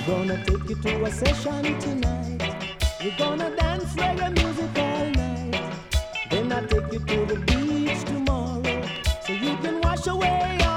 Gonna take you to a session tonight. We're gonna dance reggae music all night. Then I'll take you to the beach tomorrow, so you can wash away